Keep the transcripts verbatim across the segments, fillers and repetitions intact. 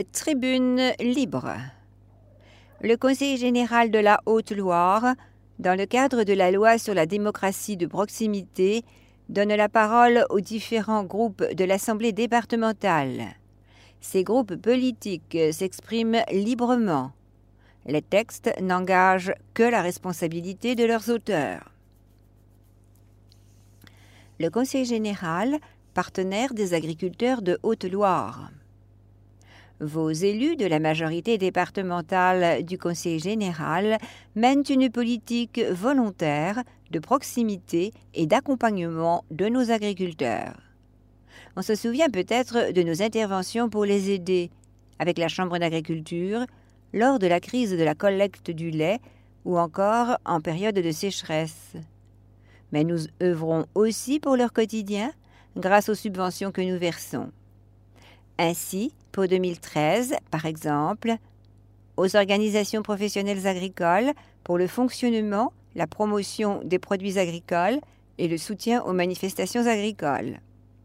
Tribune libre. Le Conseil général de la Haute-Loire, dans le cadre de la loi sur la démocratie de proximité, donne la parole aux différents groupes de l'Assemblée départementale. Ces groupes politiques s'expriment librement. Les textes n'engagent que la responsabilité de leurs auteurs. Le Conseil général, partenaire des agriculteurs de Haute-Loire. Vos élus de la majorité départementale du Conseil général mènent une politique volontaire de proximité et d'accompagnement de nos agriculteurs. On se souvient peut-être de nos interventions pour les aider, avec la Chambre d'agriculture, lors de la crise de la collecte du lait ou encore en période de sécheresse. Mais nous œuvrons aussi pour leur quotidien grâce aux subventions que nous versons. Ainsi, pour deux mille treize, par exemple, aux organisations professionnelles agricoles pour le fonctionnement, la promotion des produits agricoles et le soutien aux manifestations agricoles.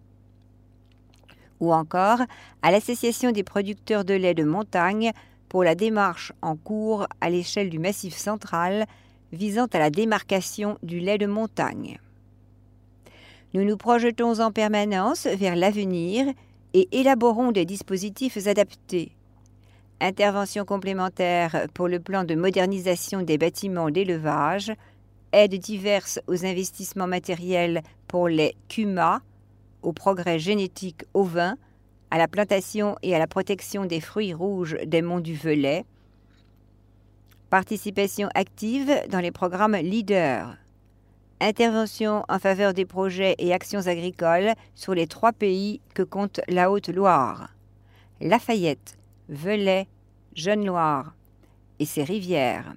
Ou encore à l'Association des producteurs de lait de montagne pour la démarche en cours à l'échelle du Massif central visant à la démarcation du lait de montagne. Nous nous projetons en permanence vers l'avenir et élaborons des dispositifs adaptés. Interventions complémentaires pour le plan de modernisation des bâtiments d'élevage, aides diverses aux investissements matériels pour les C U M A, au progrès génétique ovin, à la plantation et à la protection des fruits rouges des monts du Velay, participation active dans les programmes LEADER, intervention en faveur des projets et actions agricoles sur les trois pays que compte la Haute-Loire, Lafayette, Velay, Jeune-Loire et ses rivières,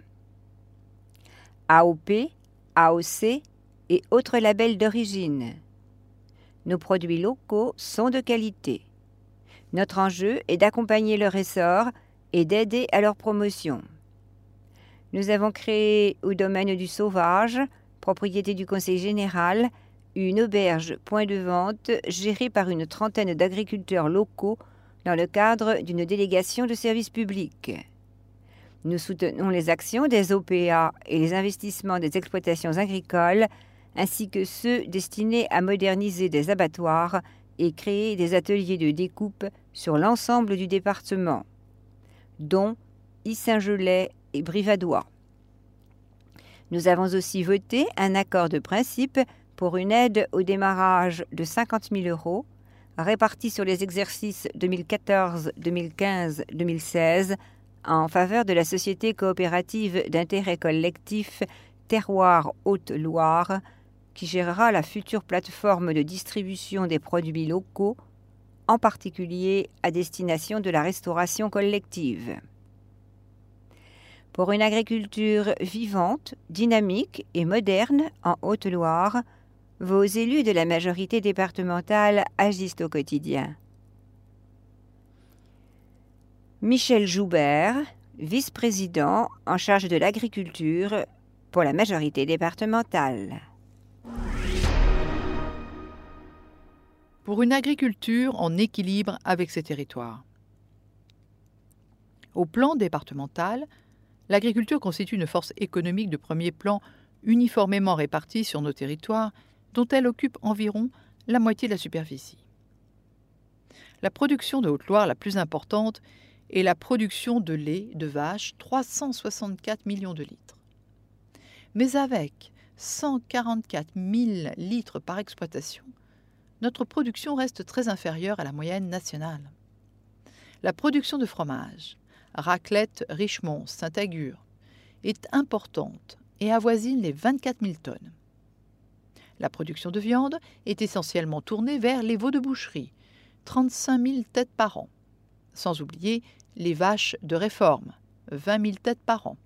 A O P, A O C et autres labels d'origine. Nos produits locaux sont de qualité. Notre enjeu est d'accompagner leur essor et d'aider à leur promotion. Nous avons créé au domaine du sauvage, propriété du Conseil général, une auberge point de vente gérée par une trentaine d'agriculteurs locaux dans le cadre d'une délégation de service public. Nous soutenons les actions des O P A et les investissements des exploitations agricoles, ainsi que ceux destinés à moderniser des abattoirs et créer des ateliers de découpe sur l'ensemble du département, dont Yssingelais et Brivadois. Nous avons aussi voté un accord de principe pour une aide au démarrage de cinquante mille euros, répartie sur les exercices deux mille quatorze, deux mille quinze, deux mille seize, en faveur de la société coopérative d'intérêt collectif Terroir Haute-Loire, qui gérera la future plateforme de distribution des produits locaux, en particulier à destination de la restauration collective. Pour une agriculture vivante, dynamique et moderne en Haute-Loire, vos élus de la majorité départementale agissent au quotidien. Michel Joubert, vice-président en charge de l'agriculture pour la majorité départementale. Pour une agriculture en équilibre avec ses territoires. Au plan départemental, l'agriculture constitue une force économique de premier plan uniformément répartie sur nos territoires, dont elle occupe environ la moitié de la superficie. La production de Haute-Loire la plus importante est la production de lait de vache, trois cent soixante-quatre millions de litres. Mais avec cent quarante-quatre mille litres par exploitation, notre production reste très inférieure à la moyenne nationale. La production de fromage, Raclette, Richemont, Saint-Agur, est importante et avoisine les vingt-quatre mille tonnes. La production de viande est essentiellement tournée vers les veaux de boucherie, trente-cinq mille têtes par an, sans oublier les vaches de réforme, vingt mille têtes par an.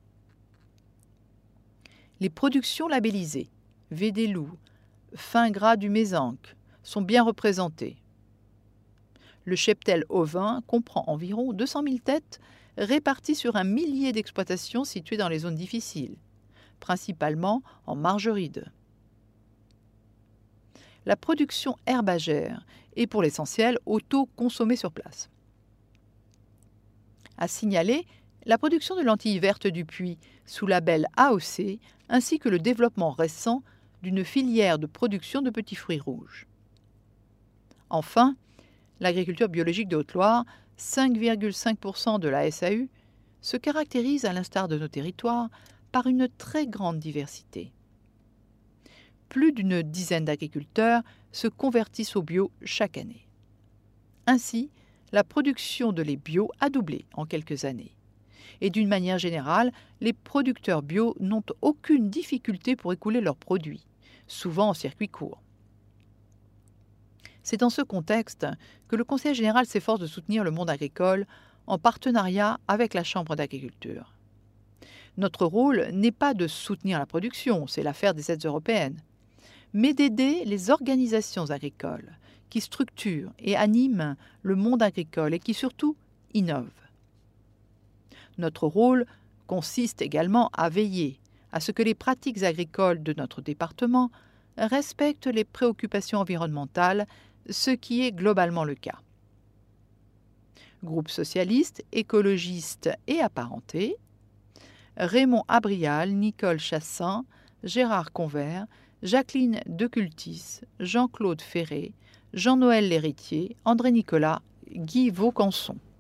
Les productions labellisées, Védéloup, Fin Gras du Mézenc, sont bien représentées. Le cheptel ovin comprend environ deux cent mille têtes réparties sur un millier d'exploitations situées dans les zones difficiles, principalement en margeride. La production herbagère est pour l'essentiel auto-consommée sur place. À signaler la production de lentilles vertes du puits sous label A O C, ainsi que le développement récent d'une filière de production de petits fruits rouges. Enfin, l'agriculture biologique de Haute-Loire, cinq virgule cinq pour cent de la S A U, se caractérise, à l'instar de nos territoires, par une très grande diversité. Plus d'une dizaine d'agriculteurs se convertissent au bio chaque année. Ainsi, la production de lait bio a doublé en quelques années. Et d'une manière générale, les producteurs bio n'ont aucune difficulté pour écouler leurs produits, souvent en circuit court. C'est dans ce contexte que le Conseil général s'efforce de soutenir le monde agricole en partenariat avec la Chambre d'agriculture. Notre rôle n'est pas de soutenir la production, c'est l'affaire des aides européennes, mais d'aider les organisations agricoles qui structurent et animent le monde agricole et qui surtout innovent. Notre rôle consiste également à veiller à ce que les pratiques agricoles de notre département respectent les préoccupations environnementales, ce qui est globalement le cas. Groupe socialiste, écologiste et apparenté, Raymond Abrial, Nicole Chassin, Gérard Convert, Jacqueline Decultis, Jean-Claude Ferré, Jean-Noël L'Héritier, André Nicolas, Guy Vaucanson.